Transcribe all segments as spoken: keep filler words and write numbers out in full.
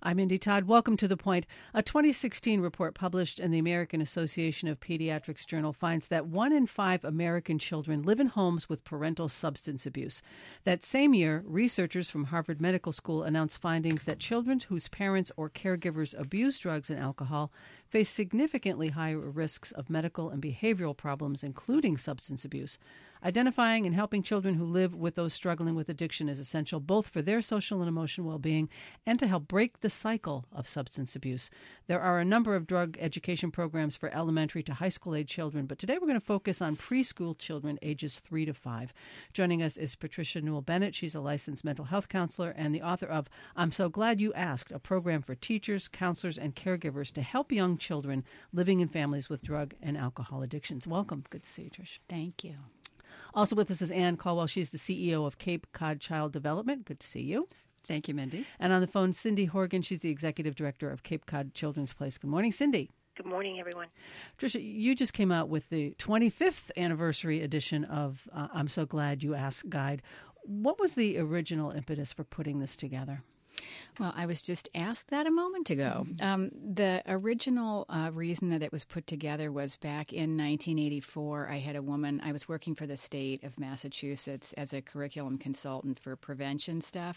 I'm Indy Todd. Welcome to The Point. A twenty sixteen report published in the American Association of Pediatrics Journal finds that one in five American children live in homes with parental substance abuse. That same year, researchers from Harvard Medical School announced findings that children whose parents or caregivers abuse drugs and alcohol face significantly higher risks of medical and behavioral problems, including substance abuse. Identifying and helping children who live with those struggling with addiction is essential both for their social and emotional well-being and to help break the cycle of substance abuse. There are a number of drug education programs for elementary to high school age children, but today we're going to focus on preschool children ages three to five. Joining us is Patricia Newell Bennett. She's a licensed mental health counselor and the author of I'm So Glad You Asked, a program for teachers, counselors, and caregivers to help young children living in families with drug and alcohol addictions. Welcome. Good to see you, Trish. Thank you. Also with us is Ann Caldwell. She's the C E O of Cape Cod Child Development. Good to see you. Thank you, Mindy. And on the phone, Cindy Horgan. She's the executive director of Cape Cod Children's Place. Good morning, Cindy. Good morning, everyone. Tricia, you just came out with the twenty-fifth anniversary edition of uh, I'm So Glad You Asked Guide. What was the original impetus for putting this together? Well, I was just asked that a moment ago. Mm-hmm. Um, the original uh, reason that it was put together was back in nineteen eighty-four. I had a woman, I was working for the state of Massachusetts as a curriculum consultant for prevention stuff.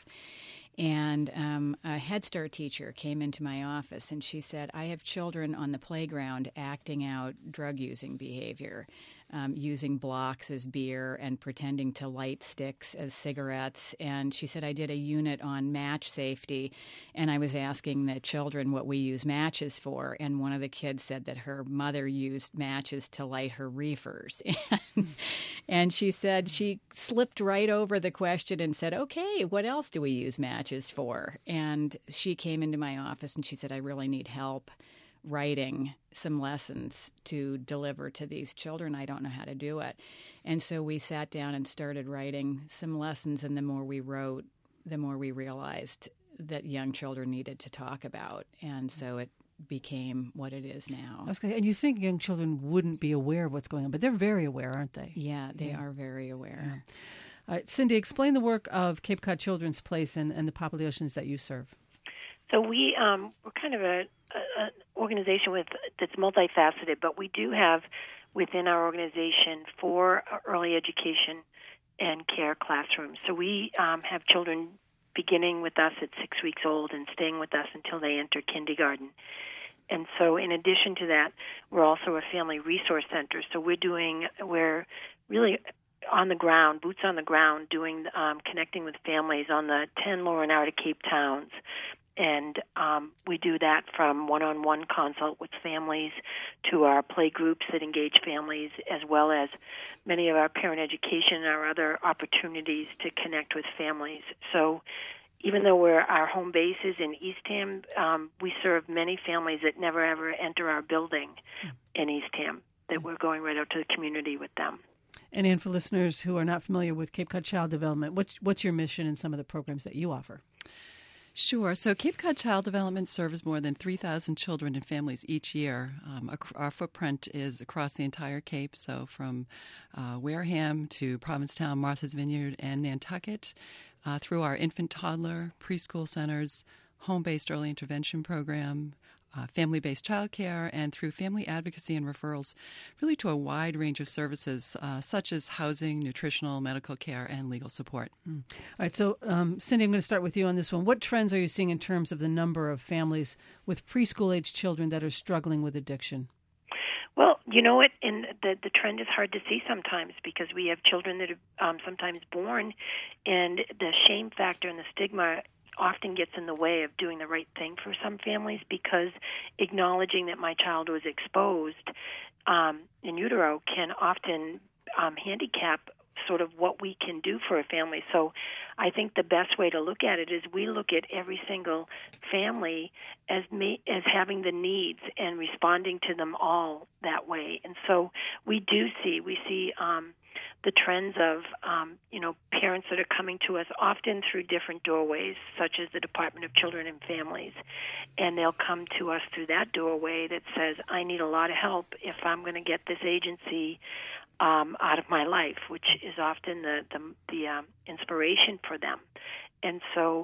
And um, a Head Start teacher came into my office and she said, I have children on the playground acting out drug-using behavior, um, using blocks as beer and pretending to light sticks as cigarettes. And she said, I did a unit on match safety, and I was asking the children what we use matches for. And one of the kids said that her mother used matches to light her reefers. and, and she said she slipped right over the question and said, okay, what else do we use matches for? And she came into my office and she said, I really need help writing some lessons to deliver to these children. I don't know how to do it. And so we sat down and started writing some lessons, and the more we wrote, the more we realized that young children needed to talk about. And so it became what it is now. I was gonna, and you think young children wouldn't be aware of what's going on, but they're very aware, aren't they? Yeah, they yeah. are very aware. Yeah. All right, Cindy, explain the work of Cape Cod Children's Place and, and the populations that you serve. So we um, we're kind of a, a, an organization with that's multifaceted, but we do have within our organization four early education and care classrooms. So we um, have children beginning with us at six weeks old and staying with us until they enter kindergarten. And so in addition to that, we're also a family resource center. So we're doing we're really on the ground, boots on the ground, doing um, connecting with families on the ten Lower and Outer Cape towns. And um, we do that from one-on-one consult with families to our play groups that engage families, as well as many of our parent education and our other opportunities to connect with families. So even though we're, our home base is in Eastham, um, we serve many families that never, ever enter our building in Eastham, that we're going right out to the community with them. And Ann, for listeners who are not familiar with Cape Cod Child Development, what's, what's your mission and some of the programs that you offer? Sure. So Cape Cod Child Development serves more than three thousand children and families each year. Um, our footprint is across the entire Cape, so from uh, Wareham to Provincetown, Martha's Vineyard, and Nantucket, uh, through our infant, toddler, preschool centers, home-based early intervention program, Uh, family-based childcare, and through family advocacy and referrals, really to a wide range of services uh, such as housing, nutritional, medical care, and legal support. Mm. All right, so um, Cindy, I'm going to start with you on this one. What trends are you seeing in terms of the number of families with preschool-age children that are struggling with addiction? Well, you know what, and the the trend is hard to see sometimes because we have children that are um, sometimes born, and the shame factor and the stigma often gets in the way of doing the right thing for some families, because acknowledging that my child was exposed um, in utero can often um, handicap sort of what we can do for a family. So I think the best way to look at it is we look at every single family as me, as having the needs and responding to them all that way. And so we do see, we see um, the trends of, um, you know, parents that are coming to us often through different doorways, such as the Department of Children and Families. And they'll come to us through that doorway that says, I need a lot of help if I'm going to get this agency um, out of my life, which is often the, the, the um, inspiration for them. And so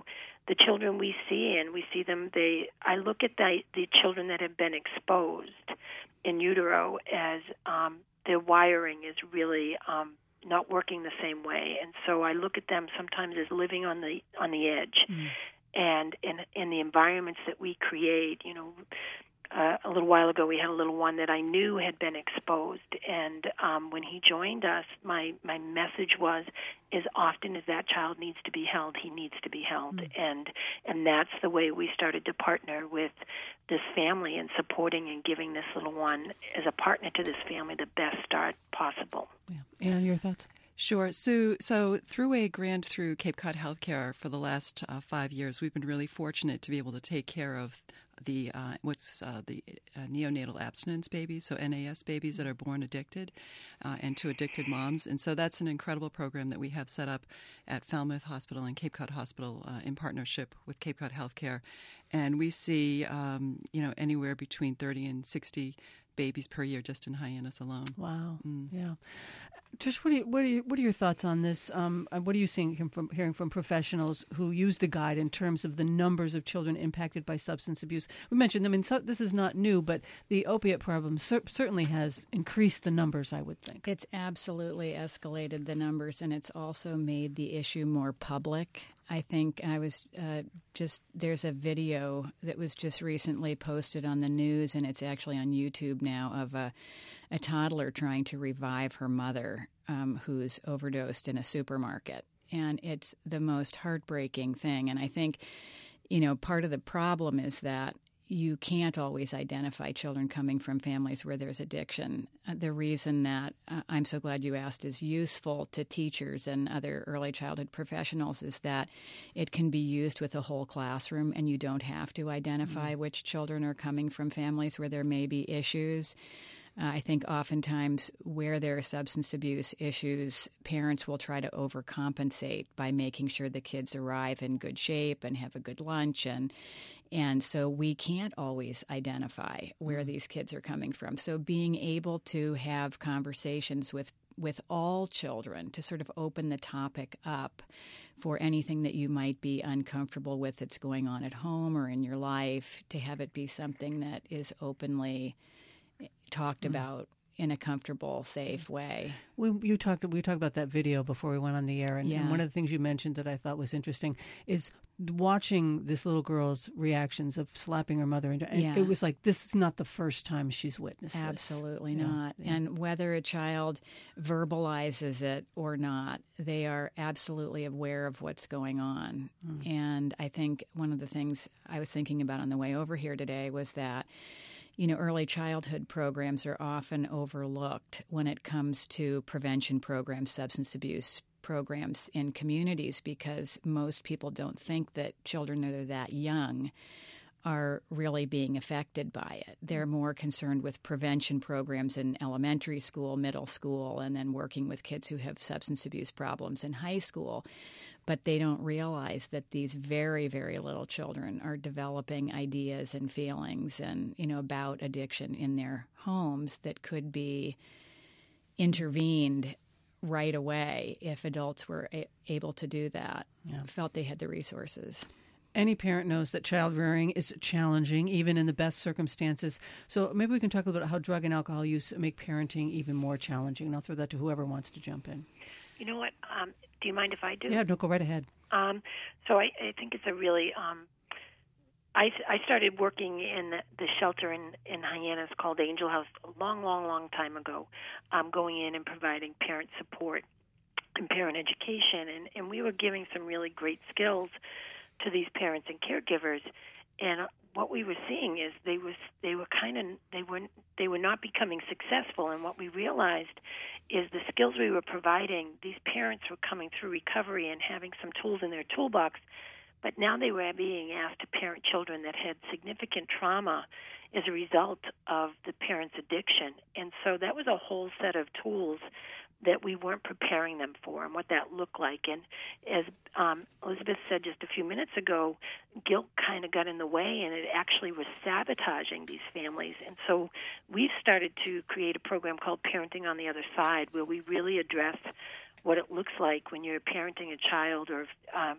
the children we see, and we see them, they, I look at the, the children that have been exposed in utero as um, their wiring is really um, not working the same way. And so I look at them sometimes as living on the on the edge. Mm. And in, in the environments that we create, you know, Uh, a little while ago, we had a little one that I knew had been exposed, and um, when he joined us, my, my message was, as often as that child needs to be held, he needs to be held, mm-hmm. and and that's the way we started to partner with this family and supporting and giving this little one as a partner to this family the best start possible. Yeah. Ann, your thoughts? Sure. So, so through a grant through Cape Cod Healthcare for the last uh, five years, we've been really fortunate to be able to take care of the uh, what's uh, the uh, neonatal abstinence babies, so N A S babies that are born addicted, uh, and to addicted moms. And so that's an incredible program that we have set up at Falmouth Hospital and Cape Cod Hospital uh, in partnership with Cape Cod Healthcare. And we see, um, you know, anywhere between thirty and sixty babies per year just in Hyannis alone. Wow. Mm. Yeah. Trish, what are you, what are you, what are your thoughts on this? Um, what are you seeing from hearing from professionals who use the guide in terms of the numbers of children impacted by substance abuse? We mentioned, I mean, so, this is not new, but the opiate problem cer- certainly has increased the numbers, I would think. It's absolutely escalated the numbers, and it's also made the issue more public. I think I was uh, just, there's a video that was just recently posted on the news, and it's actually on YouTube now, of a, a toddler trying to revive her mother um, who's overdosed in a supermarket. And it's the most heartbreaking thing. And I think, you know, part of the problem is that you can't always identify children coming from families where there's addiction. Uh, the reason that uh, I'm so glad you asked is useful to teachers and other early childhood professionals is that it can be used with a whole classroom, and you don't have to identify mm-hmm. which children are coming from families where there may be issues. Uh, I think oftentimes where there are substance abuse issues, parents will try to overcompensate by making sure the kids arrive in good shape and have a good lunch. And and so we can't always identify where mm-hmm. these kids are coming from. So being able to have conversations with, with all children to sort of open the topic up for anything that you might be uncomfortable with that's going on at home or in your life, to have it be something that is openly talked about in a comfortable, safe way. We you talked we talked about that video before we went on the air, and, yeah. and one of the things you mentioned that I thought was interesting is watching this little girl's reactions of slapping her mother. And yeah. it was like, this is not the first time she's witnessed Absolutely this. not. Yeah. And whether a child verbalizes it or not, they are absolutely aware of what's going on. Mm. And I think one of the things I was thinking about on the way over here today was that, you know, early childhood programs are often overlooked when it comes to prevention programs, substance abuse programs in communities, because most people don't think that children that are that young are really being affected by it. They're more concerned with prevention programs in elementary school, middle school, and then working with kids who have substance abuse problems in high school. But they don't realize that these very, very little children are developing ideas and feelings and, you know, about addiction in their homes that could be intervened right away if adults were a- able to do that, yeah. felt they had the resources. Any parent knows that child rearing is challenging, even in the best circumstances. So maybe we can talk a little bit about how drug and alcohol use make parenting even more challenging. And I'll throw that to whoever wants to jump in. You know what? Um, do you mind if I do? Yeah, no, go right ahead. Um, so I, I think it's a really... Um, I, I started working in the, the shelter in, in Hyannis called Angel House a long, long, long time ago, um, going in and providing parent support and parent education. And, and we were giving some really great skills to these parents and caregivers. And what we were seeing is they was they were kind of they were they were not becoming successful. And what we realized is the skills we were providing, these parents were coming through recovery and having some tools in their toolbox, but now they were being asked to parent children that had significant trauma as a result of the parent's addiction. And so that was a whole set of tools that we weren't preparing them for and what that looked like. And as um, Elizabeth said just a few minutes ago, guilt kind of got in the way, and it actually was sabotaging these families. And so we've started to create a program called Parenting on the Other Side, where we really address what it looks like when you're parenting a child or um,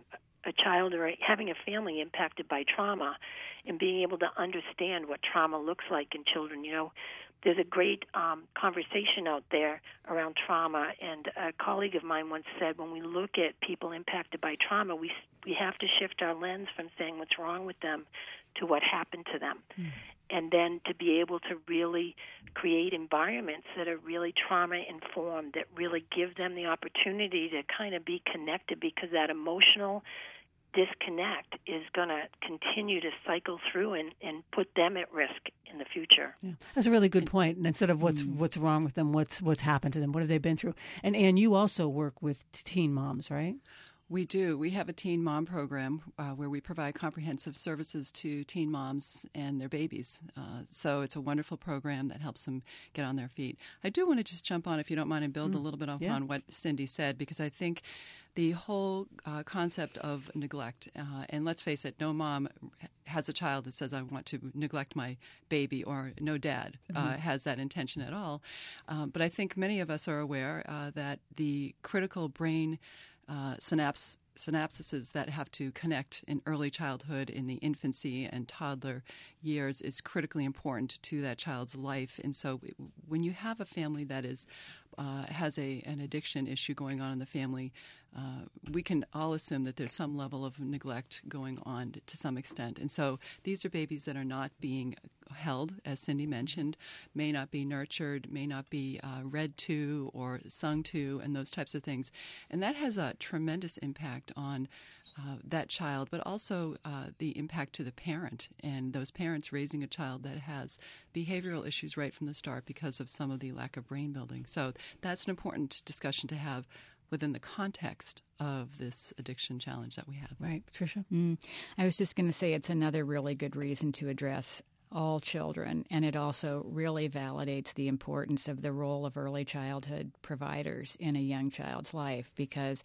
a child or a, having a family impacted by trauma and being able to understand what trauma looks like in children. You know, there's a great um, conversation out there around trauma, and a colleague of mine once said when we look at people impacted by trauma, we we have to shift our lens from saying what's wrong with them to what happened to them. Mm. And then to be able to really create environments that are really trauma-informed, that really give them the opportunity to kind of be connected, because that emotional disconnect is going to continue to cycle through and, and put them at risk in the future. Yeah. That's a really good point. And instead of what's mm. what's wrong with them, what's what's happened to them, what have they been through? And Anne, you also work with teen moms, right? We do. We have a teen mom program uh, where we provide comprehensive services to teen moms and their babies. Uh, so it's a wonderful program that helps them get on their feet. I do want to just jump on, if you don't mind, and build mm. a little bit upon yeah. what Cindy said, because I think the whole uh, concept of neglect, uh, and let's face it, no mom has a child that says, I want to neglect my baby, or no dad uh, mm-hmm. has that intention at all. Um, but I think many of us are aware uh, that the critical brain Uh, synapse, synapses that have to connect in early childhood, in the infancy and toddler years, is critically important to that child's life. And so when you have a family that is uh, has a an addiction issue going on in the family, uh, we can all assume that there's some level of neglect going on to some extent. And so these are babies that are not being held, as Cindy mentioned, may not be nurtured, may not be uh, read to or sung to, and those types of things. And that has a tremendous impact on uh, that child, but also uh, the impact to the parent, and those parents raising a child that has behavioral issues right from the start because of some of the lack of brain building. So that's an important discussion to have within the context of this addiction challenge that we have. Right. Patricia? Mm. I was just going to say it's another really good reason to address all children, and it also really validates the importance of the role of early childhood providers in a young child's life, because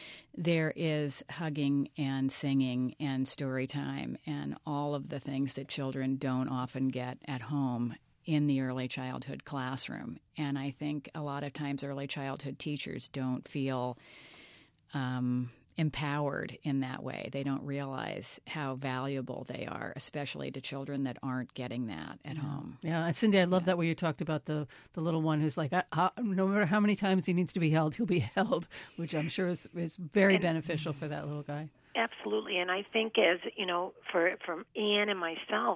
there is hugging and singing and story time and all of the things that children don't often get at home in the early childhood classroom. And I think a lot of times early childhood teachers don't feel um, empowered in that way. They don't realize how valuable they are, especially to children that aren't getting that at yeah. home. Yeah, and Cindy, I love yeah. that where you talked about the, the little one who's like, I, I, no matter how many times he needs to be held, he'll be held, which I'm sure is, is very and, beneficial for that little guy. Absolutely, and I think as, you know, for from Anne and myself,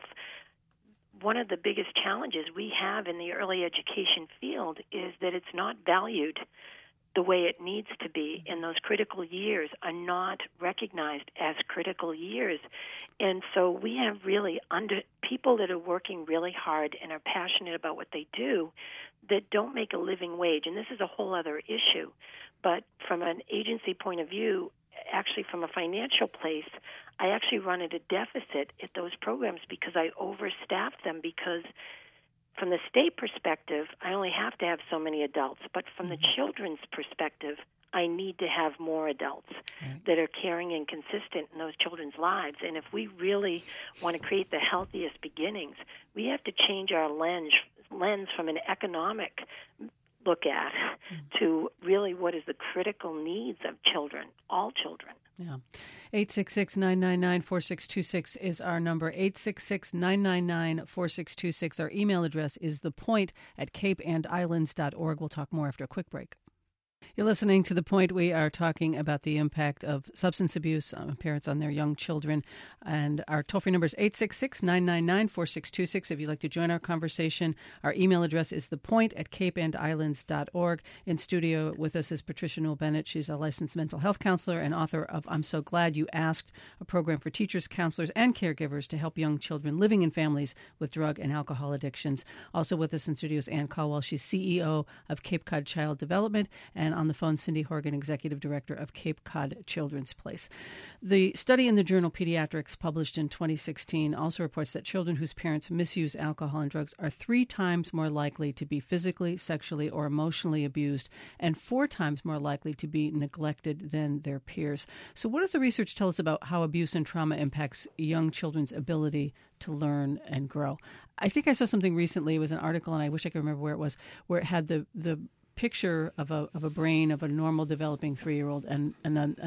one of the biggest challenges we have in the early education field is that it's not valued the way it needs to be, and those critical years are not recognized as critical years. And so we have really under people that are working really hard and are passionate about what they do that don't make a living wage, and this is a whole other issue. But from an agency point of view, actually from a financial place, I actually run at a deficit at those programs because I overstaff them, because from the state perspective, I only have to have so many adults, but from the children's perspective, I need to have more adults right. that are caring and consistent in those children's lives. And if we really want to create the healthiest beginnings, we have to change our lens, lens from an economic look at mm. to really what is the critical needs of children, all children. Yeah. eight six six, nine nine nine, four six two six is our number. eight six six, nine nine nine, four six two six. Our email address is thepoint at cape and islands dot org. We'll talk more after a quick break. You're listening to The Point. We are talking about the impact of substance abuse on parents on their young children. And our toll-free number is eight six six, nine nine nine, four six two six. If you'd like to join our conversation, our email address is thepoint at cape and islands dot org. In studio with us is Patricia Newell-Bennett. She's a licensed mental health counselor and author of I'm So Glad You Asked, a program for teachers, counselors, and caregivers to help young children living in families with drug and alcohol addictions. Also with us in studio is Ann Caldwell. She's C E O of Cape Cod Child Development, and on the phone, Cindy Horgan, Executive Director of Cape Cod Children's Place. The study in the journal Pediatrics, published in twenty sixteen, also reports that children whose parents misuse alcohol and drugs are three times more likely to be physically, sexually, or emotionally abused, and four times more likely to be neglected than their peers. So what does the research tell us about how abuse and trauma impacts young children's ability to learn and grow? I think I saw something recently. It was an article, and I wish I could remember where it was, where it had the, the picture of a of a brain of a normal developing three-year-old and and a, and a,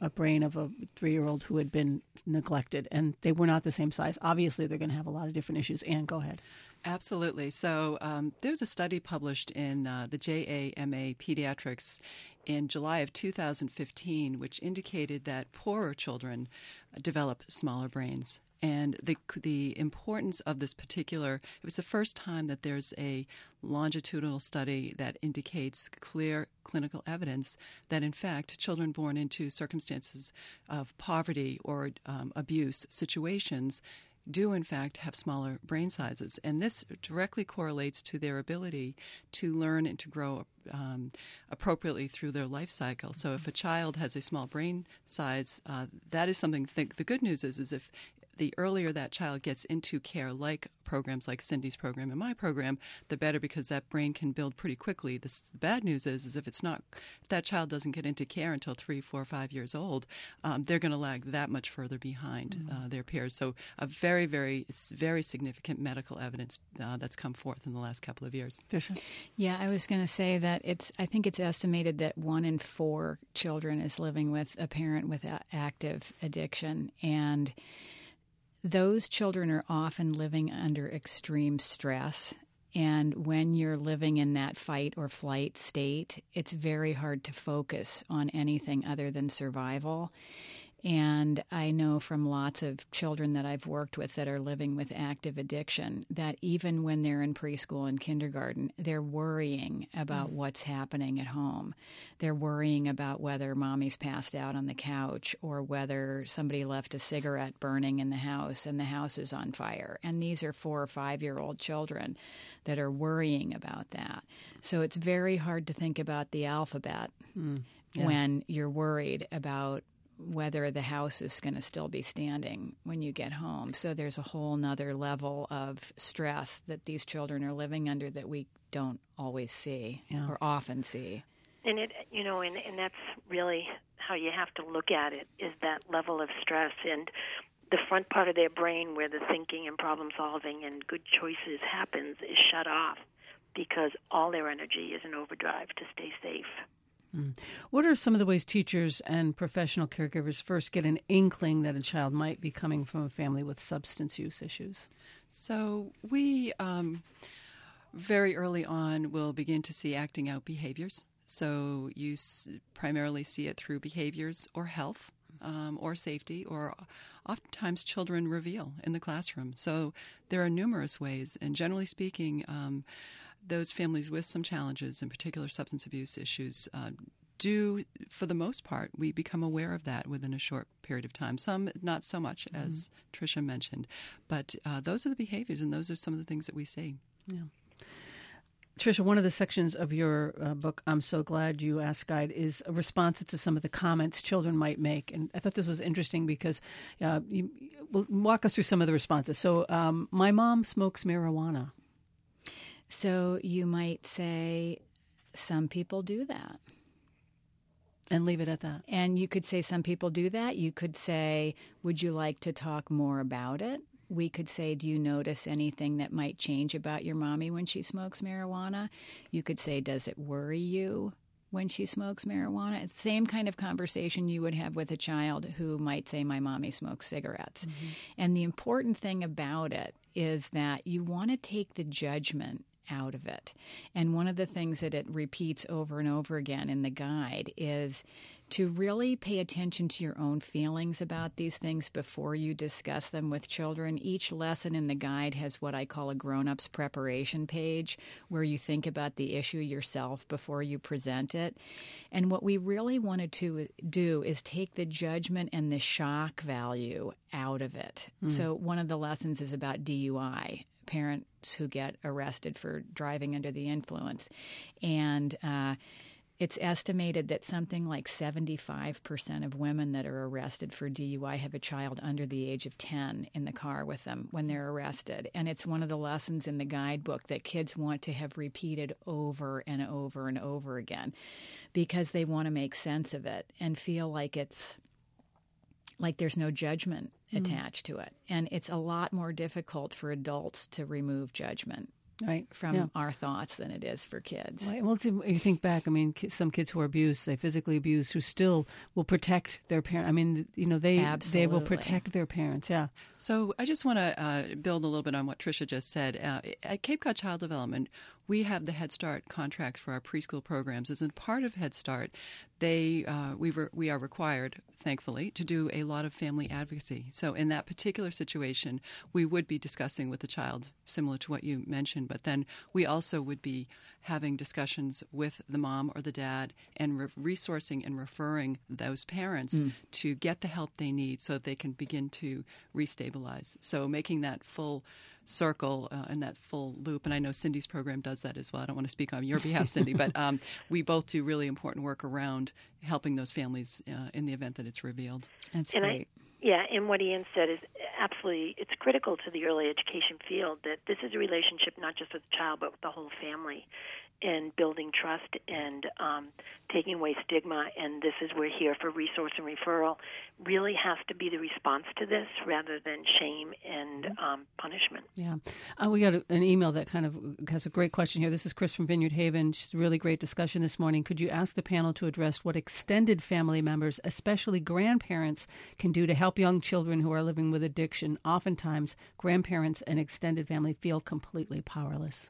a brain of a three-year-old who had been neglected, and they were not the same size. Obviously, they're going to have a lot of different issues. Anne, go ahead. Absolutely. So um, there's a study published in uh, the J A M A Pediatrics in July of two thousand fifteen, which indicated that poorer children develop smaller brains. And the the importance of this particular, it was the first time that there's a longitudinal study that indicates clear clinical evidence that, in fact, children born into circumstances of poverty or um, abuse situations do, in fact, have smaller brain sizes. And this directly correlates to their ability to learn and to grow um, appropriately through their life cycle. So if a child has a small brain size, uh, that is something, th- the good news is, is if the earlier that child gets into care, like programs like Cindy's program and my program, the better, because that brain can build pretty quickly. The bad news is, is if it's not, if that child doesn't get into care until three, four, five years old, um, they're going to lag that much further behind mm-hmm. uh, their peers. So a very, very, very significant medical evidence uh, that's come forth in the last couple of years. Fisher? Yeah, I was going to say that it's. I think it's estimated that one in four children is living with a parent with a- active addiction, and those children are often living under extreme stress. And when you're living in that fight or flight state, it's very hard to focus on anything other than survival. And I know from lots of children that I've worked with that are living with active addiction that even when they're in preschool and kindergarten, they're worrying about mm. what's happening at home. They're worrying about whether mommy's passed out on the couch or whether somebody left a cigarette burning in the house and the house is on fire. And these are four or five-year-old children that are worrying about that. So it's very hard to think about the alphabet mm. yeah. when you're worried about whether the house is going to still be standing when you get home. So there's a whole nother level of stress that these children are living under that we don't always see yeah. or often see. And it, you know, and, and that's really how you have to look at it, is that level of stress. And the front part of their brain where the thinking and problem solving and good choices happens is shut off because all their energy is in overdrive to stay safe. Mm. What are some of the ways teachers and professional caregivers first get an inkling that a child might be coming from a family with substance use issues? So we um, very early on will begin to see acting out behaviors. So you s- primarily see it through behaviors or health um, or safety, or oftentimes children reveal in the classroom. So there are numerous ways, and generally speaking, um, those families with some challenges, in particular substance abuse issues, uh, do, for the most part, we become aware of that within a short period of time. Some not so much, mm-hmm. as Tricia mentioned. But uh, those are the behaviors, and those are some of the things that we see. Yeah. Tricia, one of the sections of your uh, book, I'm So Glad You Asked Guide, is a response to some of the comments children might make. And I thought this was interesting because uh, you well, walk us through some of the responses. So um, my mom smokes marijuana. So you might say, some people do that. And leave it at that. And you could say some people do that. You could say, would you like to talk more about it? We could say, do you notice anything that might change about your mommy when she smokes marijuana? You could say, does it worry you when she smokes marijuana? It's the same kind of conversation you would have with a child who might say, my mommy smokes cigarettes. Mm-hmm. And the important thing about it is that you want to take the judgment out of it. And one of the things that it repeats over and over again in the guide is to really pay attention to your own feelings about these things before you discuss them with children. Each lesson in the guide has what I call a grown-up's preparation page, where you think about the issue yourself before you present it. And what we really wanted to do is take the judgment and the shock value out of it. Mm. So one of the lessons is about D U I. Parents who get arrested for driving under the influence. And uh, it's estimated that something like seventy-five percent of women that are arrested for D U I have a child under the age of ten in the car with them when they're arrested. And it's one of the lessons in the guidebook that kids want to have repeated over and over and over again because they want to make sense of it and feel like it's like there's no judgment attached mm. to it. And it's a lot more difficult for adults to remove judgment right. from yeah. our thoughts than it is for kids. Right. Well, you think back, I mean, some kids who are abused, they physically abused, who still will protect their parents. I mean, you know, they Absolutely. they will protect their parents, yeah. So I just want to uh, build a little bit on what Tricia just said. Uh, at Cape Cod Child Development, we have the Head Start contracts for our preschool programs. As a part of Head Start, they uh, we re- we are required, thankfully, to do a lot of family advocacy. So in that particular situation, we would be discussing with the child, similar to what you mentioned, but then we also would be having discussions with the mom or the dad and re- resourcing and referring those parents mm. to get the help they need so that they can begin to restabilize. So making that full circle uh, and that full loop. And I know Cindy's program does that as well. I don't want to speak on your behalf, Cindy, but um, we both do really important work around helping those families uh, in the event that it's revealed. That's and great. I, yeah, and what Ian said is absolutely, it's critical to the early education field that this is a relationship not just with the child, but with the whole family, and building trust and um, taking away stigma. And this is, we're here for resource and referral, really has to be the response to this rather than shame and um, punishment. Yeah. Uh, we got a, an email that kind of has a great question here. This is Chris from Vineyard Haven. She's a really great discussion this morning. Could you ask the panel to address what extended family members, especially grandparents, can do to help young children who are living with addiction? Oftentimes, grandparents and extended family feel completely powerless.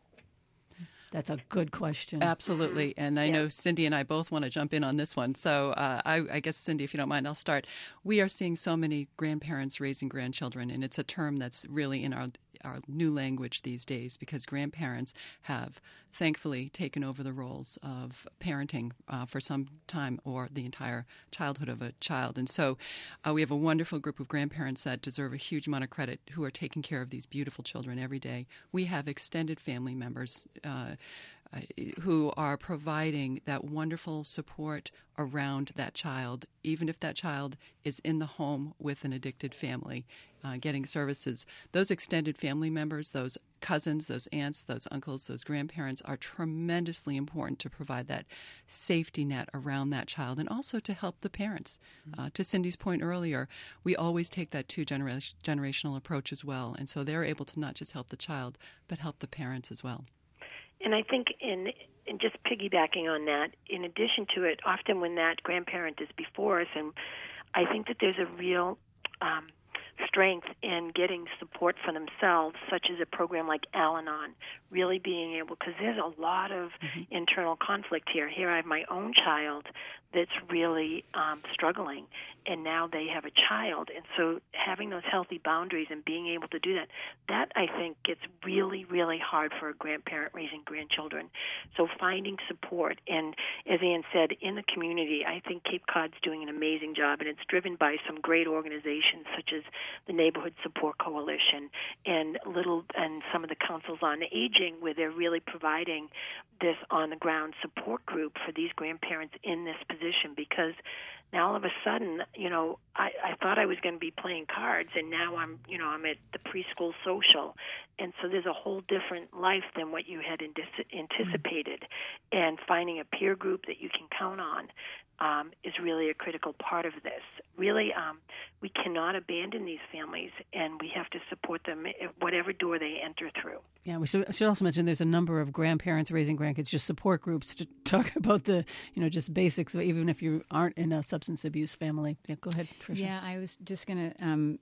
That's a good question. Absolutely. And I yeah. know Cindy and I both want to jump in on this one. So uh, I, I guess, Cindy, if you don't mind, I'll start. We are seeing so many grandparents raising grandchildren, and it's a term that's really in our our new language these days because grandparents have thankfully taken over the roles of parenting uh, for some time or the entire childhood of a child. And so uh, we have a wonderful group of grandparents that deserve a huge amount of credit who are taking care of these beautiful children every day. We have extended family members uh, uh, who are providing that wonderful support around that child, even if that child is in the home with an addicted family, uh, getting services. Those extended family members, those cousins, those aunts, those uncles, those grandparents are tremendously important to provide that safety net around that child and also to help the parents. Mm-hmm. Uh, to Cindy's point earlier, we always take that two-generational approach as well, and so they're able to not just help the child, but help the parents as well. And I think in, in just piggybacking on that, in addition to it, often when that grandparent is before us, and I think that there's a real um, strength in getting support for themselves, such as a program like Al-Anon, really being able, because there's a lot of mm-hmm. internal conflict here. Here I have my own child that's really um, struggling, and now they have a child. And so having those healthy boundaries and being able to do that, that I think gets really, really hard for a grandparent raising grandchildren. So finding support, and as Ann said, in the community, I think Cape Cod's doing an amazing job, and it's driven by some great organizations such as the Neighborhood Support Coalition and little and some of the councils on aging, where they're really providing this on-the-ground support group for these grandparents in this position, because now all of a sudden, you know, I, I thought I was going to be playing cards, and now I'm, you know, I'm at the preschool social, and so there's a whole different life than what you had anticipated, and finding a peer group that you can count on um, is really a critical part of this. Really, um, we cannot abandon these families, and we have to support them at whatever door they enter through. Yeah, we should, should also mention there's a number of grandparents raising grandkids, just support groups to talk about the, you know, just basics, even if you aren't in a substance abuse family. Yeah, go ahead, Tricia. Yeah, I was just going to um,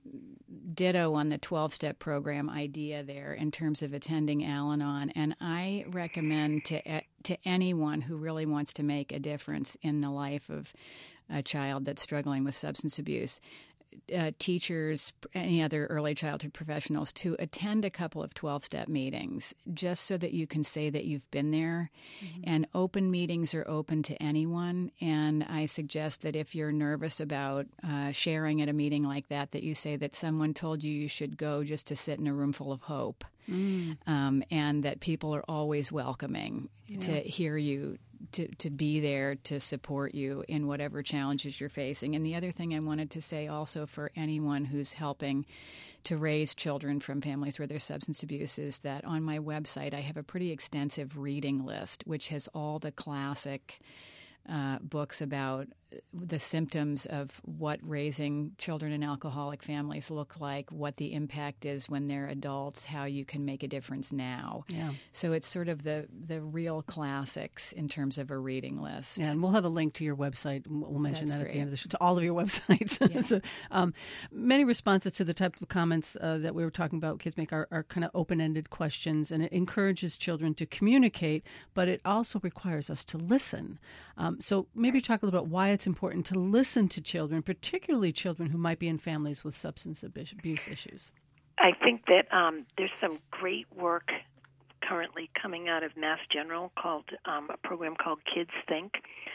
ditto on the twelve-step program idea there in terms of attending Al-Anon, and I recommend to to anyone who really wants to make a difference in the life of a child that's struggling with substance abuse, Uh, teachers, any other early childhood professionals, to attend a couple of twelve-step meetings just so that you can say that you've been there. Mm-hmm. And open meetings are open to anyone. And I suggest that if you're nervous about uh, sharing at a meeting like that, that you say that someone told you you should go just to sit in a room full of hope. Mm. Um, and that people are always welcoming yeah. to hear you, to, to be there to support you in whatever challenges you're facing. And the other thing I wanted to say also for anyone who's helping to raise children from families where there's substance abuse is that on my website I have a pretty extensive reading list, which has all the classic uh, books about the symptoms of what raising children in alcoholic families look like, what the impact is when they're adults, how you can make a difference now. Yeah. So it's sort of the, the real classics in terms of a reading list. Yeah, and we'll have a link to your website. We'll mention That's that at great. the end of the show, to all of your websites. Yeah. so, um, many responses to the type of comments uh, that we were talking about, Kids Make, are, are kind of open-ended questions, and it encourages children to communicate, but it also requires us to listen. Um, so maybe talk a little bit about why it's important to listen to children, particularly children who might be in families with substance abuse issues. I think that um, there's some great work currently coming out of Mass General called um, a program called Kids Think.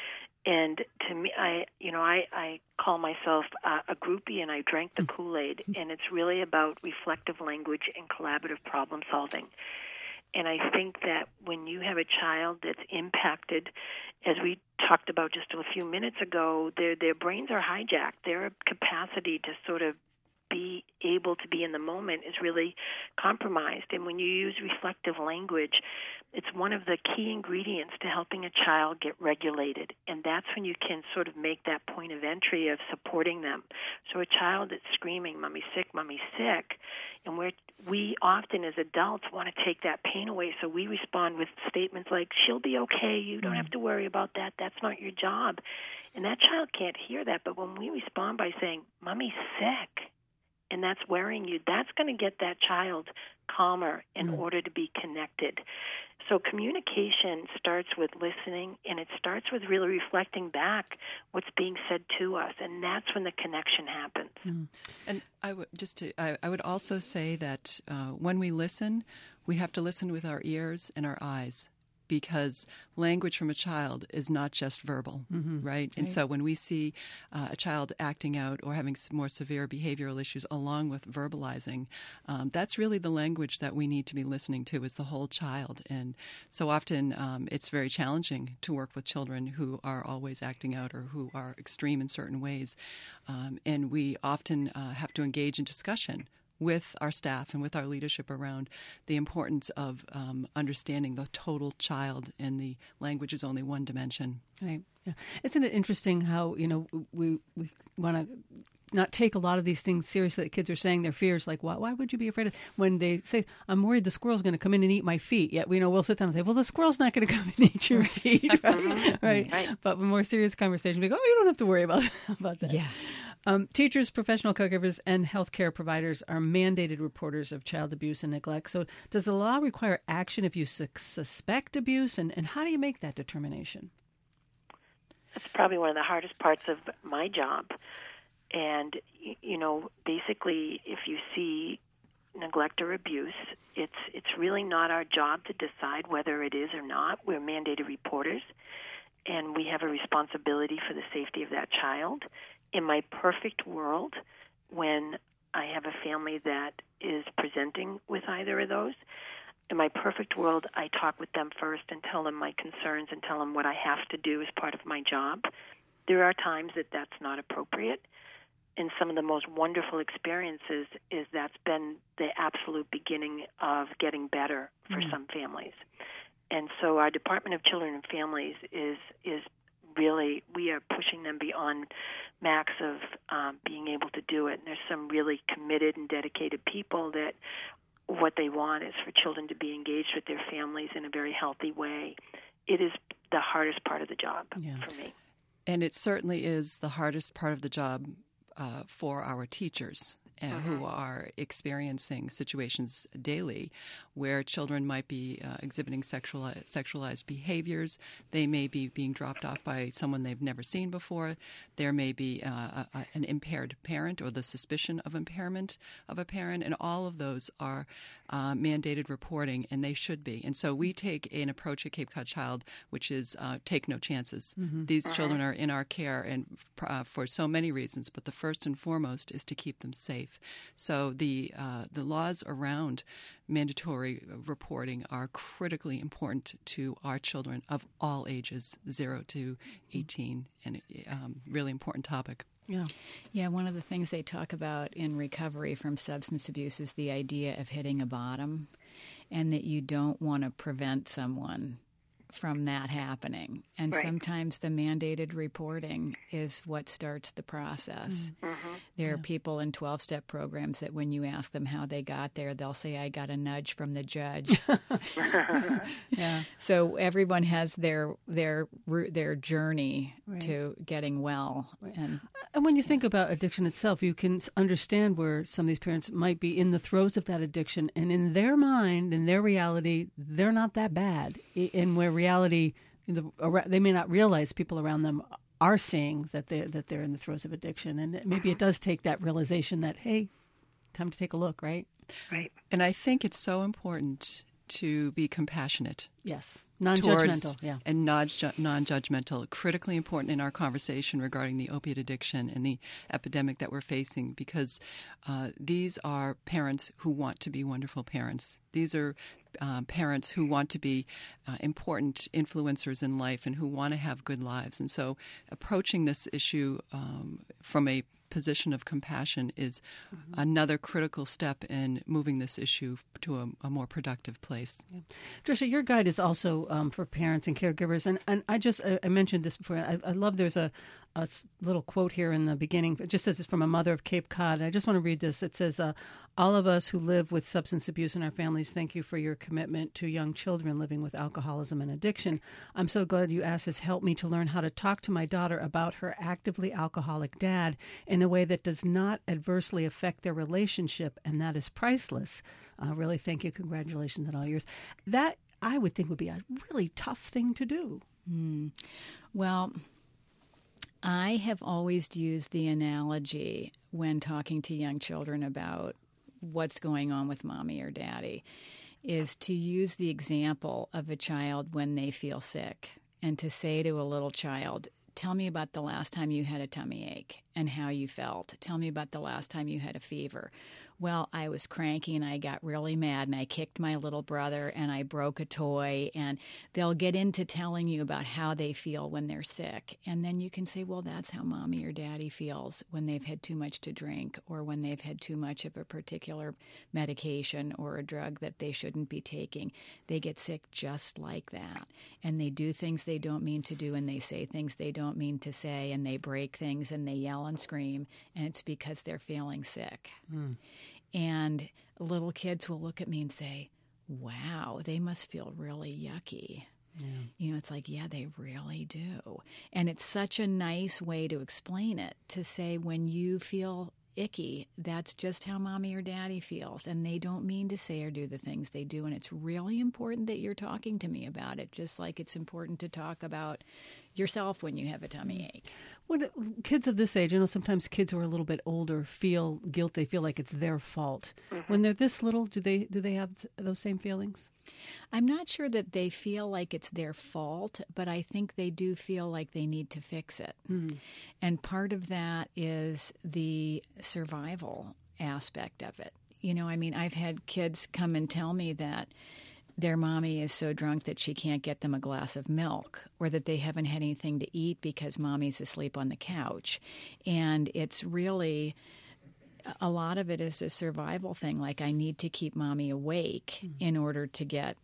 And to me, I, you know, I, I call myself uh, a groupie, and I drank the Kool-Aid. And it's really about reflective language and collaborative problem solving. And I think that when you have a child that's impacted, as we talked about just a few minutes ago, their their brains are hijacked. Their capacity to sort of be able to be in the moment is really compromised. And when you use reflective language, it's one of the key ingredients to helping a child get regulated. And that's when you can sort of make that point of entry of supporting them. So a child that's screaming, "Mommy's sick, Mommy's sick," and we're, we often as adults want to take that pain away, so we respond with statements like, "She'll be okay, you don't have to worry about that, that's not your job." And that child can't hear that, but when we respond by saying, "Mommy's sick," and that's worrying you, that's going to get that child calmer in mm. order to be connected. So communication starts with listening, and it starts with really reflecting back what's being said to us, and that's when the connection happens. Mm. And I would just to, I, I would also say that uh, when we listen, we have to listen with our ears and our eyes, because language from a child is not just verbal, mm-hmm. right? And right. so when we see uh, a child acting out or having some more severe behavioral issues along with verbalizing, um, that's really the language that we need to be listening to, is the whole child. And so often um, it's very challenging to work with children who are always acting out or who are extreme in certain ways. Um, and we often uh, have to engage in discussion with our staff and with our leadership around the importance of um, understanding the total child, and the language is only one dimension. Right. Yeah. Isn't it interesting how, you know, we we want to not take a lot of these things seriously that kids are saying, their fears, like, why, why would you be afraid of, when they say, "I'm worried the squirrel's going to come in and eat my feet." Yet, you know, we'll sit down and say, well, the squirrel's not going to come and eat your feet, right? right? right. But in more serious conversation, we go, oh, you don't have to worry about, about that. Yeah. Um, teachers, professional caregivers, and healthcare providers are mandated reporters of child abuse and neglect. So does the law require action if you su- suspect abuse, and, and how do you make that determination? That's probably one of the hardest parts of my job. And, you know, basically, if you see neglect or abuse, it's it's really not our job to decide whether it is or not. We're mandated reporters, and we have a responsibility for the safety of that child. In my perfect world, when I have a family that is presenting with either of those, in my perfect world, I talk with them first and tell them my concerns and tell them what I have to do as part of my job. There are times that that's not appropriate. And some of the most wonderful experiences is that's been the absolute beginning of getting better for mm. some families. And so our Department of Children and Families is is really, we are pushing them beyond max of um, being able to do it. And there's some really committed and dedicated people that what they want is for children to be engaged with their families in a very healthy way. It is the hardest part of the job yeah. for me. And it certainly is the hardest part of the job uh, for our teachers. Uh, mm-hmm. who are experiencing situations daily where children might be uh, exhibiting sexualized, sexualized behaviors. They may be being dropped off by someone they've never seen before. There may be uh, a, a, an impaired parent or the suspicion of impairment of a parent, and all of those are uh, mandated reporting, and they should be. And so we take an approach at Cape Cod Child, which is uh, take no chances. Mm-hmm. These uh-huh. children are in our care and uh, for so many reasons, but the first and foremost is to keep them safe. So the uh, the laws around mandatory reporting are critically important to our children of all ages, zero to eighteen, and um, really important topic. Yeah. Yeah, one of the things they talk about in recovery from substance abuse is the idea of hitting a bottom, and that you don't want to prevent someone from that happening. And Right. sometimes the mandated reporting is what starts the process. Mm-hmm. There are people in twelve-step programs that when you ask them how they got there, they'll say, I got a nudge from the judge. Yeah. So everyone has their their ru- their journey Right. to getting well. And And when you think about addiction itself, you can s- understand where some of these parents might be in the throes of that addiction, and in their mind, in their reality, they're not that bad. I- And where reality, the, ar- they may not realize people around them are seeing that they that they're in the throes of addiction, and maybe it does take that realization that, hey, time to take a look, right? Right. And I think it's so important to be compassionate Yes, non-judgmental. towards Yeah. and non non-judgmental. Critically important in our conversation regarding the opiate addiction and the epidemic that we're facing, because uh, these are parents who want to be wonderful parents. These are um, parents who want to be uh, important influencers in life and who want to have good lives. And so, approaching this issue um, from a position of compassion is mm-hmm. another critical step in moving this issue to a, a more productive place. Yeah. Tricia, your guide is also um, for parents and caregivers, and, and I just I, I mentioned this before. I, I love there's a, a s- little quote here in the beginning. It just says it's from a mother of Cape Cod. I just want to read this. It says, uh, "All of us who live with substance abuse in our families, thank you for your commitment to young children living with alcoholism and addiction. I'm so glad you asked this. Help me to learn how to talk to my daughter about her actively alcoholic dad in a way that does not adversely affect their relationship, and that is priceless. Uh, really, thank you. Congratulations on all yours." That, I would think, would be a really tough thing to do. Mm. Well, I have always used the analogy when talking to young children about what's going on with mommy or daddy is to use the example of a child when they feel sick and to say to a little child, tell me about the last time you had a tummy ache and how you felt. Tell me about the last time you had a fever. Well, I was cranky and I got really mad and I kicked my little brother and I broke a toy. And they'll get into telling you about how they feel when they're sick. And then you can say, well, that's how mommy or daddy feels when they've had too much to drink or when they've had too much of a particular medication or a drug that they shouldn't be taking. They get sick just like that. And they do things they don't mean to do and they say things they don't mean to say and they break things and they yell and scream. And it's because they're feeling sick. Mm. And little kids will look at me and say, wow, they must feel really yucky. Yeah. You know, it's like, yeah, they really do. And it's such a nice way to explain it, to say when you feel icky, that's just how mommy or daddy feels. And they don't mean to say or do the things they do. And it's really important that you're talking to me about it, just like it's important to talk about yourself when you have a tummy ache. When kids of this age, you know, sometimes kids who are a little bit older feel guilt. They feel like it's their fault. Mm-hmm. When they're this little, do they do they have those same feelings? I'm not sure that they feel like it's their fault, but I think they do feel like they need to fix it. Mm-hmm. And part of that is the survival aspect of it. You know, I mean, I've had kids come and tell me that their mommy is so drunk that she can't get them a glass of milk, or that they haven't had anything to eat because mommy's asleep on the couch. And it's really, a lot of it is a survival thing, like I need to keep mommy awake mm-hmm. in order to get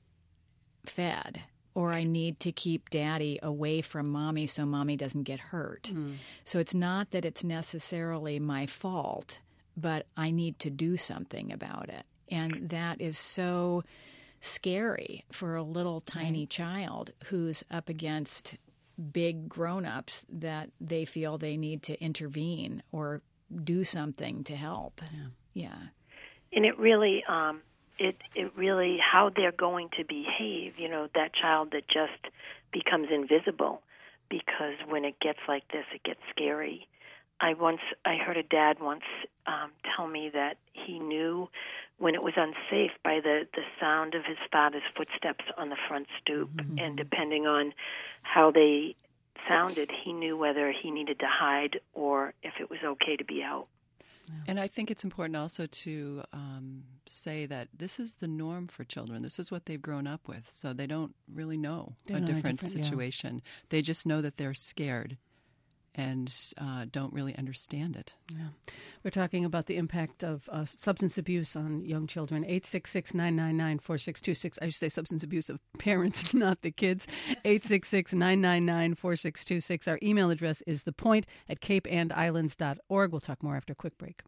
fed, or I need to keep daddy away from mommy so mommy doesn't get hurt. Mm. So it's not that it's necessarily my fault, but I need to do something about it. And that is so scary for a little tiny right. child who's up against big grown-ups that they feel they need to intervene or do something to help. Yeah. Yeah. And it really, um, it it really, how they're going to behave, you know, that child that just becomes invisible, because when it gets like this, it gets scary. I once, I heard a dad once um, tell me that he knew when it was unsafe by the, the sound of his father's footsteps on the front stoop. Mm-hmm. And depending on how they sounded, he knew whether he needed to hide or if it was okay to be out. Yeah. And I think it's important also to um, say that this is the norm for children. This is what they've grown up with. So they don't really know a different, a different situation. Yeah. They just know that they're scared. and uh, don't really understand it. Yeah. We're talking about the impact of uh, substance abuse on young children. eight six six, nine nine nine, four six two six. I should say substance abuse of parents, not the kids. eight six six, nine nine nine, four six two six. Our email address is thepoint at cape and islands dot org. We'll talk more after a quick break.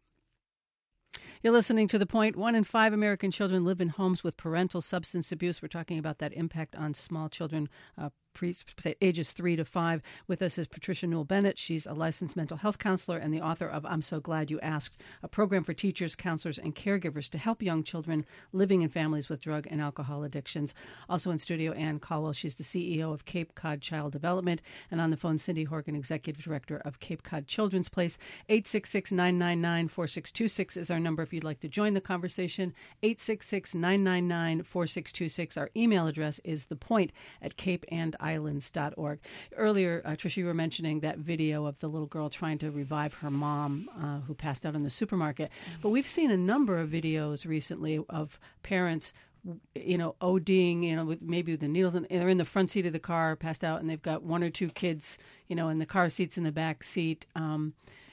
You're listening to The Point. One in five American children live in homes with parental substance abuse. We're talking about that impact on small children, uh, pre- ages three to five. With us is Patricia Newell Bennett. She's a licensed mental health counselor and the author of I'm So Glad You Asked, a program for teachers, counselors, and caregivers to help young children living in families with drug and alcohol addictions. Also in studio, Ann Caldwell. She's the C E O of Cape Cod Child Development. And on the phone, Cindy Horgan, Executive Director of Cape Cod Children's Place. eight six six, nine nine nine, four six two six is our number if you'd like to join the conversation. eight six six, nine nine nine, four six two six. Our email address is thepoint at cape and islands dot org. Earlier, uh, Tricia, you were mentioning that video of the little girl trying to revive her mom uh, who passed out in the supermarket. Mm-hmm. But we've seen a number of videos recently of parents, you know, ODing, you know, with maybe with the needles, and they're in the front seat of the car, passed out, and they've got one or two kids, you know, in the car seats in the back seat. Um,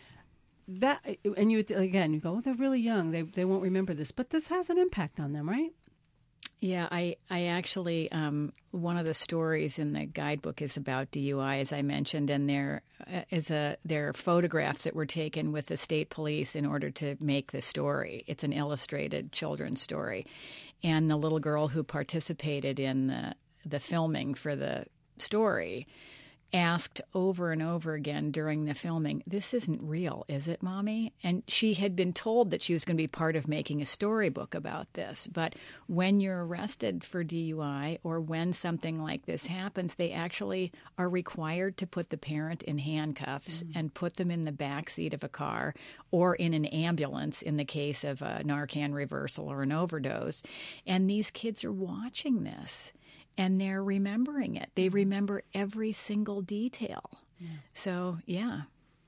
that and you again, you go, well, they're really young, they they won't remember this, but this has an impact on them, right? Yeah, I, I actually, um, one of the stories in the guidebook is about D U I, as I mentioned, and there is a there are photographs that were taken with the state police in order to make the story. It's an illustrated children's story. And the little girl who participated in the, the filming for the story asked over and over again during the filming, "This isn't real, is it, Mommy?" And she had been told that she was going to be part of making a storybook about this. But when you're arrested for D U I or when something like this happens, they actually are required to put the parent in handcuffs mm-hmm. and put them in the back seat of a car or in an ambulance in the case of a Narcan reversal or an overdose. And these kids are watching this. And they're remembering it. They remember every single detail. Yeah. So, yeah.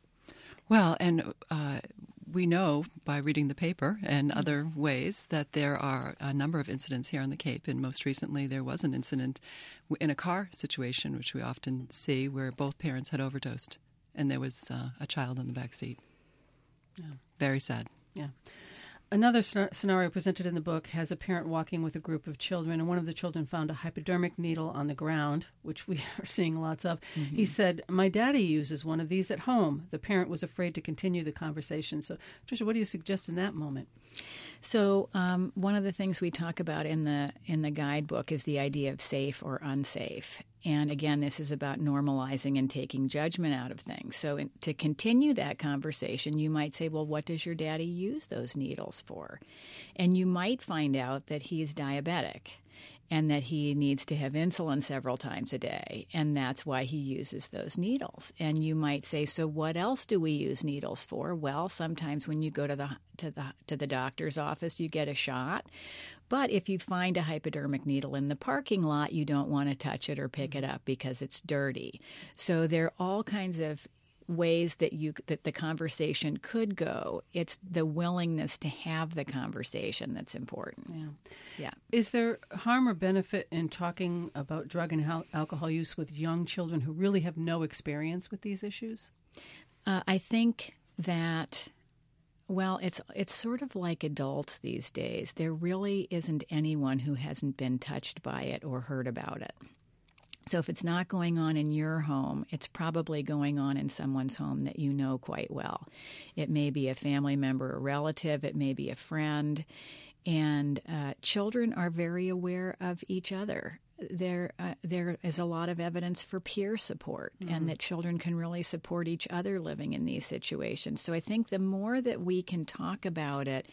Well, and uh, we know by reading the paper and mm-hmm. other ways that there are a number of incidents here on the Cape. And most recently, there was an incident in a car situation, which we often see, where both parents had overdosed. And there was uh, a child in the back seat. Yeah. Very sad. Yeah. Another scenario presented in the book has a parent walking with a group of children, and one of the children found a hypodermic needle on the ground, which we are seeing lots of. Mm-hmm. He said, "My daddy uses one of these at home." The parent was afraid to continue the conversation. So, Tricia, what do you suggest in that moment? So um, one of the things we talk about in the in the guidebook is the idea of safe or unsafe. And again, this is about normalizing and taking judgment out of things. So in, to continue that conversation, you might say, well, what does your daddy use those needles for? And you might find out that he's diabetic and that he needs to have insulin several times a day, and that's why he uses those needles. And you might say, so what else do we use needles for? Well, sometimes when you go to the to the to the doctor's office, you get a shot. But if you find a hypodermic needle in the parking lot, you don't want to touch it or pick it up because it's dirty. So there are all kinds of ways that you that the conversation could go. It's the willingness to have the conversation that's important. Yeah. Yeah. Is there harm or benefit in talking about drug and al- alcohol use with young children who really have no experience with these issues? Uh, I think that, well, it's it's sort of like adults these days. There really isn't anyone who hasn't been touched by it or heard about it. So if it's not going on in your home, it's probably going on in someone's home that you know quite well. It may be a family member, a relative, it may be a friend. And uh, children are very aware of each other. There, uh, there is a lot of evidence for peer support, mm-hmm. and that children can really support each other living in these situations. So I think the more that we can talk about it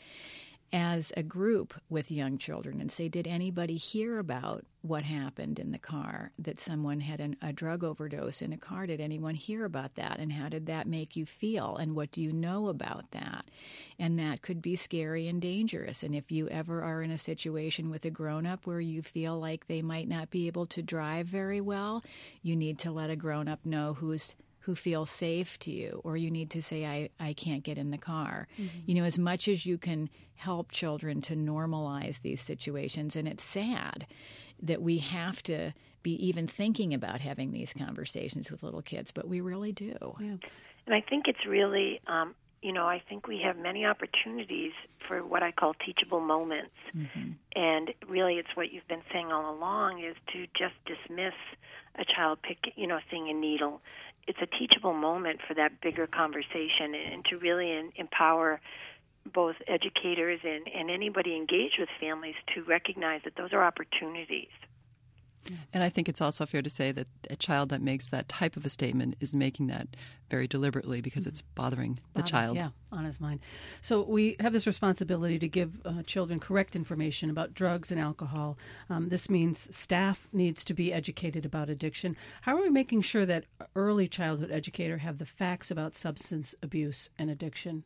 as a group with young children and say, did anybody hear about what happened in the car, that someone had an, a drug overdose in a car? Did anyone hear about that? And how did that make you feel? And what do you know about that? And that could be scary and dangerous. And if you ever are in a situation with a grown-up where you feel like they might not be able to drive very well, you need to let a grown-up know who's who feel safe to you, or you need to say, I, I can't get in the car. Mm-hmm. You know, as much as you can help children to normalize these situations, and it's sad that we have to be even thinking about having these conversations with little kids, but we really do. Yeah. And I think it's really, um, you know, I think we have many opportunities for what I call teachable moments. Mm-hmm. And really it's what you've been saying all along is to just dismiss a child pick, you know, seeing a needle. It's a teachable moment for that bigger conversation and to really in, empower both educators and, and anybody engaged with families to recognize that those are opportunities. And I think it's also fair to say that a child that makes that type of a statement is making that very deliberately because it's bothering the Bother, child. Yeah, on his mind. So we have this responsibility to give uh, children correct information about drugs and alcohol. Um, this means staff needs to be educated about addiction. How are we making sure that early childhood educators have the facts about substance abuse and addiction?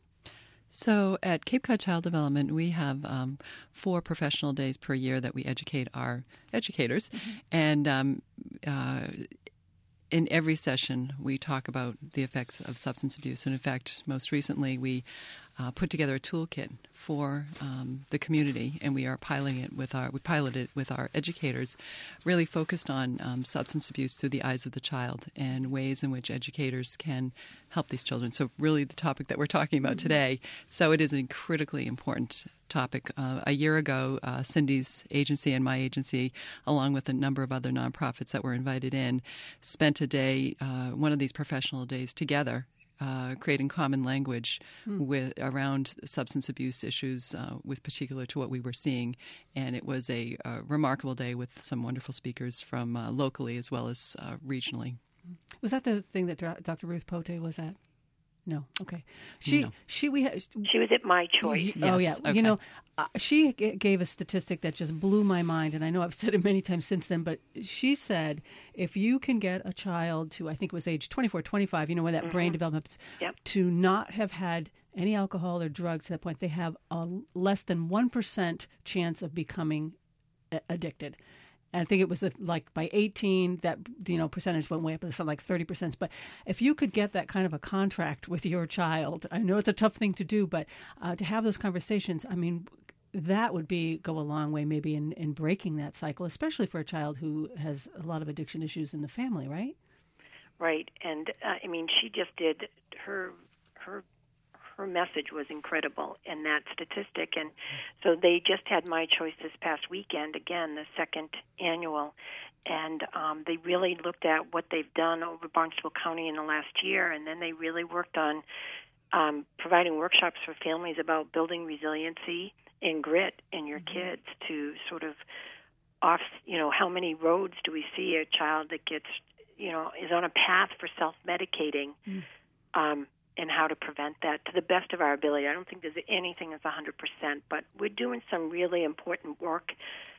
So at Cape Cod Child Development, we have um, four professional days per year that we educate our educators. Mm-hmm. And um, uh, in every session, we talk about the effects of substance abuse. And in fact, most recently, we uh, put together a toolkit for um, the community, and we are piloting it with our we piloted it with our educators, really focused on um, substance abuse through the eyes of the child and ways in which educators can help these children. So really the topic that we're talking about mm-hmm. today. So it is a critically important topic. Uh, a year ago, uh, Cindy's agency and my agency, along with a number of other nonprofits that were invited in, spent a day, uh, one of these professional days together, Uh, creating common language mm. with around substance abuse issues, uh, with particular to what we were seeing, and it was a, a remarkable day with some wonderful speakers from uh, locally as well as uh, regionally. Was that the thing that Doctor Ruth Pote was at? No. Okay. She no. she we had, she was at My Choice. Yes. Oh yeah. Okay. You know, uh, she g- gave a statistic that just blew my mind, and I know I've said it many times since then. But she said if you can get a child to, I think it was age twenty-four, twenty-five, you know, where that mm-hmm. brain development, yep. to not have had any alcohol or drugs at that point, they have a less than one percent chance of becoming a- addicted. And I think it was like by eighteen, that, you know, percentage went way up to something like thirty percent. But if you could get that kind of a contract with your child, I know it's a tough thing to do, but uh, to have those conversations, I mean, that would be go a long way maybe in, in breaking that cycle, especially for a child who has a lot of addiction issues in the family, right? Right. And, uh, I mean, she just did her her. Her message was incredible in that statistic. And so they just had My Choice this past weekend, again, the second annual. And um, they really looked at what they've done over Barnstable County in the last year. And then they really worked on um, providing workshops for families about building resiliency and grit in your mm-hmm. kids to sort of off, you know, how many roads do we see a child that gets, you know, is on a path for self-medicating, mm. um, and how to prevent that to the best of our ability. I don't think there's anything that's one hundred percent, but we're doing some really important work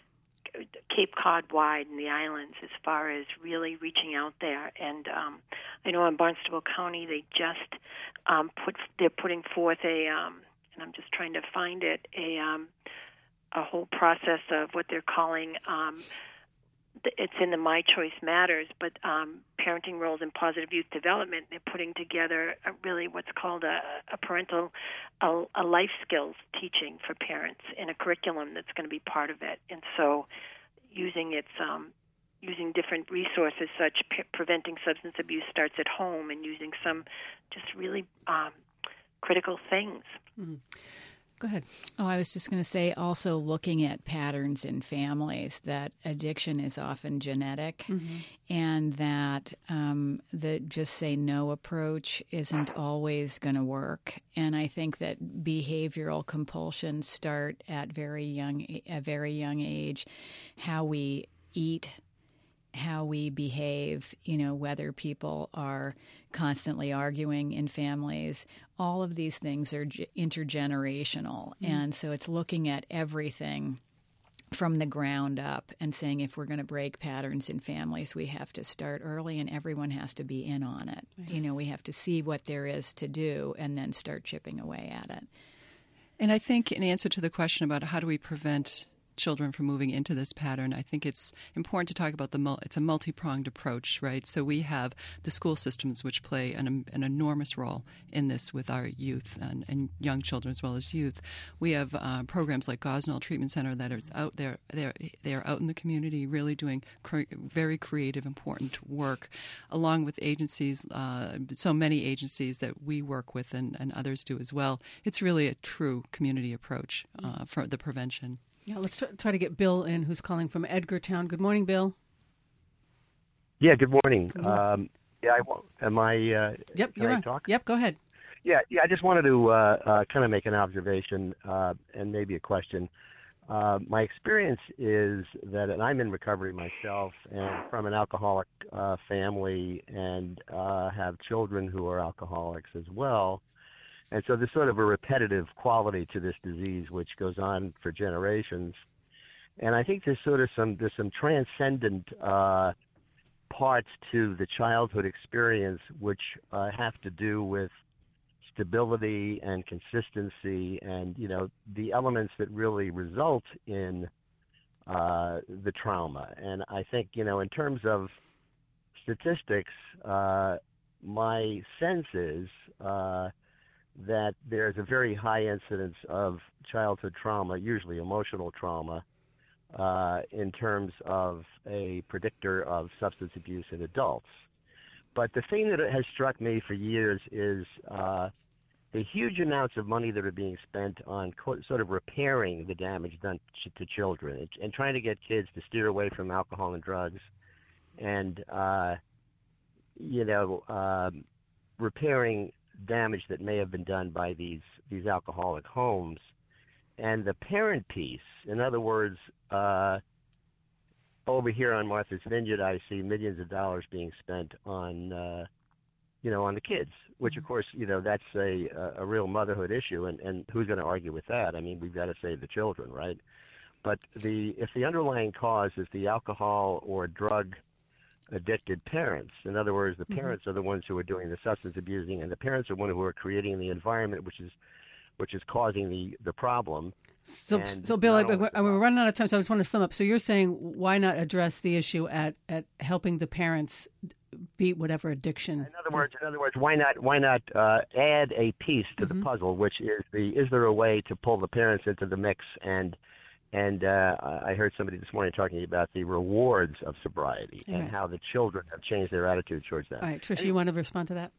Cape Cod-wide in the islands as far as really reaching out there. And um, I know in Barnstable County they just um, put, they're putting forth a, um, and I'm just trying to find it, a, um, a whole process of what they're calling, um, it's in the My Choice Matters, but um, parenting roles and positive youth development. They're putting together a, really what's called a, a parental, a, a life skills teaching for parents in a curriculum that's going to be part of it. And so, using its um, using different resources, such p- preventing substance abuse starts at home, and using some just really um, critical things. Mm-hmm. Go ahead. Oh, I was just going to say also looking at patterns in families, that addiction is often genetic, mm-hmm. and that um, the just say no approach isn't always going to work. And I think that behavioral compulsions start at very young, a very young age, how we eat, how we behave, you know, whether people are constantly arguing in families. All of these things are g- intergenerational. Mm-hmm. And so it's looking at everything from the ground up and saying if we're going to break patterns in families, we have to start early and everyone has to be in on it. Right. You know, we have to see what there is to do and then start chipping away at it. And I think in answer to the question about how do we prevent children from moving into this pattern, I think it's important to talk about the mul- it's a multi-pronged approach, right? So we have the school systems, which play an, an enormous role in this with our youth and, and young children as well as youth. We have uh, programs like Gosnell Treatment Center that are out there. They're they're out in the community, really doing cre- very creative, important work, along with agencies, uh, so many agencies that we work with and, and others do as well. It's really a true community approach uh, for the prevention. Yeah, let's t- try to get Bill in, who's calling from Edgartown. Good morning, Bill. Yeah, good morning. Good morning. Um, yeah, I, am I? Uh, yep, can you're I on. talk? Yep, go ahead. Yeah, yeah. I just wanted to uh, uh, kind of make an observation uh, and maybe a question. Uh, my experience is that, and I'm in recovery myself, and from an alcoholic uh, family, and uh, have children who are alcoholics as well. And so there's sort of a repetitive quality to this disease, which goes on for generations. And I think there's sort of some there's some transcendent uh, parts to the childhood experience which uh, have to do with stability and consistency, and you know the elements that really result in uh, the trauma. And I think you know in terms of statistics, uh, my sense is uh, that there's a very high incidence of childhood trauma, usually emotional trauma, uh, in terms of a predictor of substance abuse in adults. But the thing that has struck me for years is uh, the huge amounts of money that are being spent on co- sort of repairing the damage done ch- to children and, and trying to get kids to steer away from alcohol and drugs and, uh, you know, um, repairing damage that may have been done by these, these alcoholic homes. And the parent piece, in other words, uh, over here on Martha's Vineyard, I see millions of dollars being spent on, uh, you know, on the kids, which, of course, you know, that's a, a real motherhood issue. And, and who's going to argue with that? I mean, we've got to save the children, right? But the if the underlying cause is the alcohol or drug addicted parents, in other words, the parents mm-hmm. are the ones who are doing the substance abusing, and the parents are the ones who are creating the environment which is which is causing the, the problem. So, and so Bill, I, we're, we're running out of time, so I just want to sum up. So you're saying why not address the issue at, at helping the parents beat whatever addiction? In other words, in other words, why not why not uh, add a piece to mm-hmm. the puzzle, which is the is there a way to pull the parents into the mix? And and uh, I heard somebody this morning talking about the rewards of sobriety All and right. how the children have changed their attitude towards that. All right, Tricia, you want to respond to that?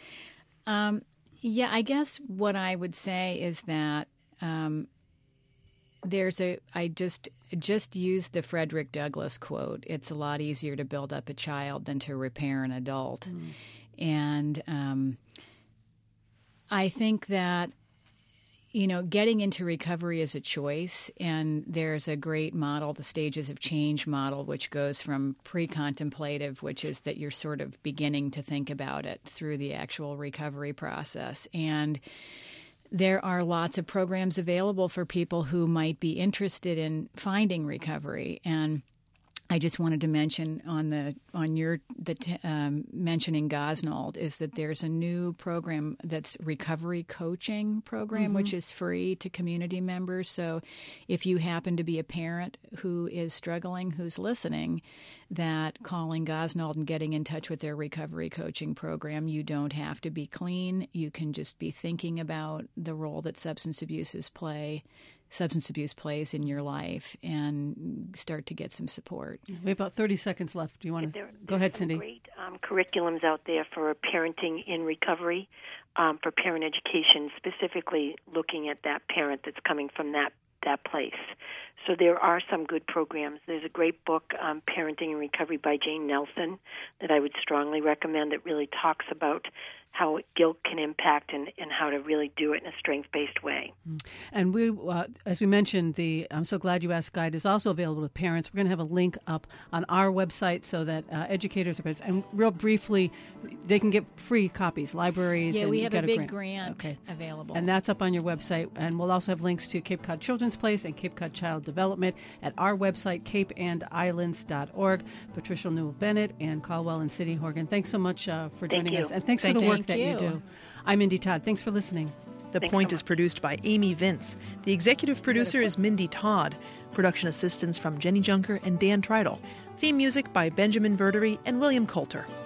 Um, yeah, I guess what I would say is that um, there's a. I just just used the Frederick Douglass quote. It's a lot easier to build up a child than to repair an adult, mm. and um, I think that. You know, getting into recovery is a choice, and there's a great model, the Stages of Change model, which goes from pre-contemplative, which is that you're sort of beginning to think about it, through the actual recovery process. And there are lots of programs available for people who might be interested in finding recovery. And I just wanted to mention on the on your the t- um, mentioning Gosnold is that there's a new program that's recovery coaching program, mm-hmm. which is free to community members. So if you happen to be a parent who is struggling, who's listening, that calling Gosnold and getting in touch with their recovery coaching program, you don't have to be clean. You can just be thinking about the role that substance abuses play. substance abuse plays in your life and start to get some support. We have about thirty seconds left. Do you want to there, go ahead, some Cindy? Great um, curriculums out there for parenting in recovery, um, for parent education, specifically looking at that parent that's coming from that, that place. So there are some good programs. There's a great book, um, Parenting in Recovery by Jane Nelson, that I would strongly recommend, that really talks about how guilt can impact and, and how to really do it in a strength-based way. And we, uh, as we mentioned, the I'm So Glad You Asked guide is also available to parents. We're going to have a link up on our website so that uh, educators are parents. And real briefly, they can get free copies, libraries. Yeah, and we you have get a big grant, grant okay. available. And that's up on your website. And we'll also have links to Cape Cod Children's Place and Cape Cod Child Development at our website, cape and islands dot org. Patricia Newell-Bennett and Caldwell and City Horgan, thanks so much uh, for Thank joining you. us. And thanks Thank for the work you. that you do. I'm Indy Todd. Thanks for listening. The Thanks Point so is produced by Amy Vince. The executive producer is Mindy Todd. Production assistants from Jenny Junker and Dan Treidel. Theme music by Benjamin Verdery and William Coulter.